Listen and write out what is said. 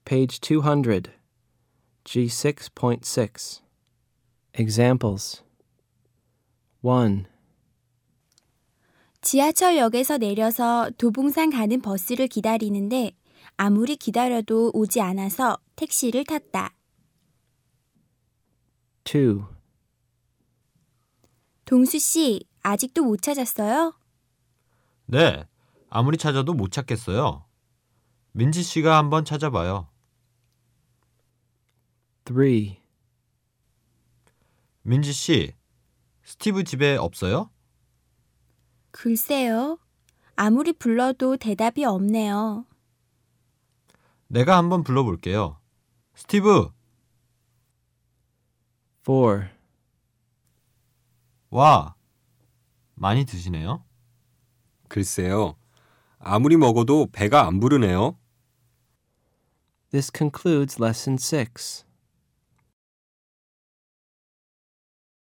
Page 200, G6.6. Examples. 1. 지하철역에서 내려서 도봉산 가는 버스를 기다리는데 아무리 기다려도 오지 않아서 택시를 탔다. 2. 동수 씨, 아직도 못 찾았어요? 네, 아무리 찾아도 못 찾겠어요. 민지 씨가 한번 찾아봐요. 3. 민지 씨, 스티브 집에 없어요? 글쎄요. 아무리 불러도 대답이 없네요. 내가 한번 불러볼게요. 스티브! 4. 와, 많이 드시네요. 글쎄요. 아무리 먹어도 배가 안 부르네요. This concludes Lesson 6.